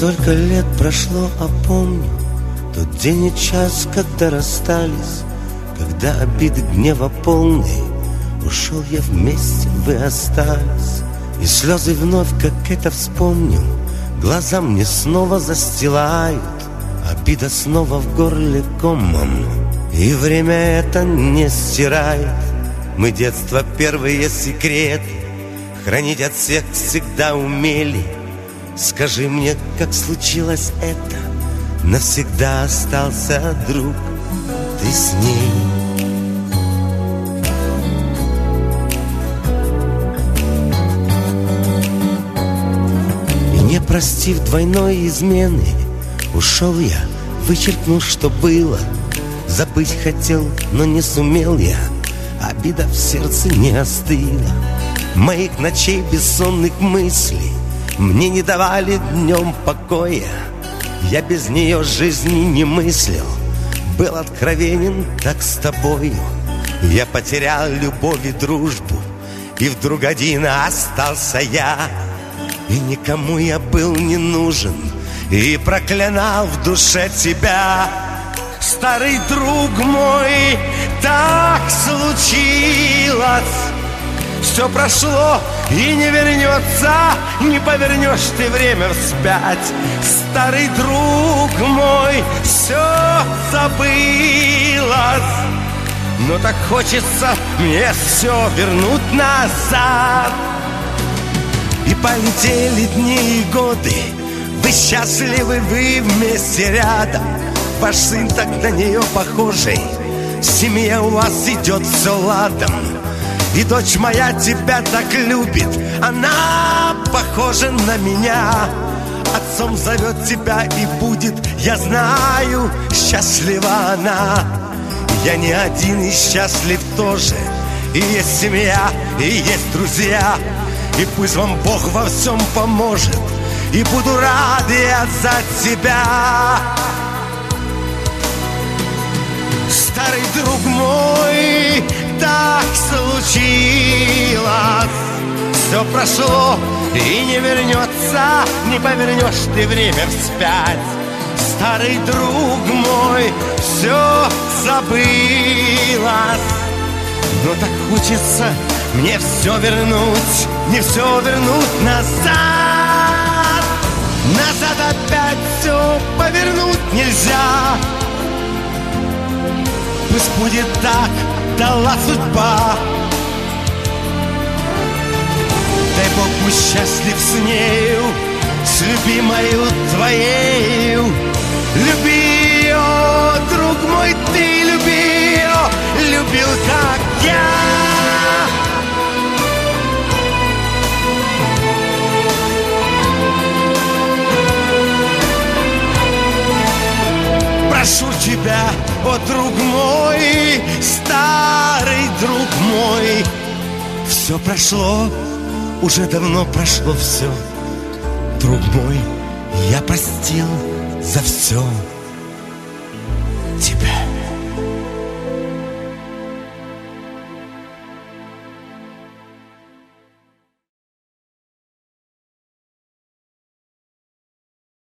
Столько лет прошло, а помню тот день и час, когда расстались, когда обиды гнева полные. Ушел я вместе, вы остались. И слезы вновь, как это вспомню, глаза мне снова застилают. Обида снова в горле комом, и время это не стирает. Мы детства первые секреты хранить от всех всегда умели. Скажи мне, как случилось это? Навсегда остался друг, ты с ней. И не простив двойной измены, ушел я, вычеркнул, что было. Забыть хотел, но не сумел я. Обида в сердце не остыла. Моих ночей бессонных мыслей мне не давали днем покоя. Я без нее жизни не мыслил, был откровенен так с тобою. Я потерял любовь и дружбу, и вдруг один остался я. И никому я был не нужен, и проклинал в душе тебя. Старый друг мой, так случилось. Все прошло и не вернется, не повернешь ты время вспять. Старый друг мой, все забылось, но так хочется мне все вернуть назад. И полетели дни и годы, вы счастливы, вы вместе рядом. Ваш сын так на нее похожий, семья у вас идет все ладом. И дочь моя тебя так любит, она похожа на меня. Отцом зовет тебя и будет, я знаю, счастлива она. Я не один и счастлив тоже, и есть семья, и есть друзья. И пусть вам Бог во всем поможет, и буду рад я за тебя. Старый друг мой, так случилось. Все прошло и не вернется, не повернешь ты время вспять. Старый друг мой, все забылось, но так хочется мне все вернуть, не все вернуть назад. Назад опять все повернуть нельзя. Пусть будет так, дала судьба. Дай Бог, пусть счастлив с нею, с любимою твоею. Люби ее, друг мой, ты люби ее, любил, как я. Прошу тебя, о, друг мой, старый друг мой. Все прошло, уже давно прошло все. Друг мой, я простил за все тебя.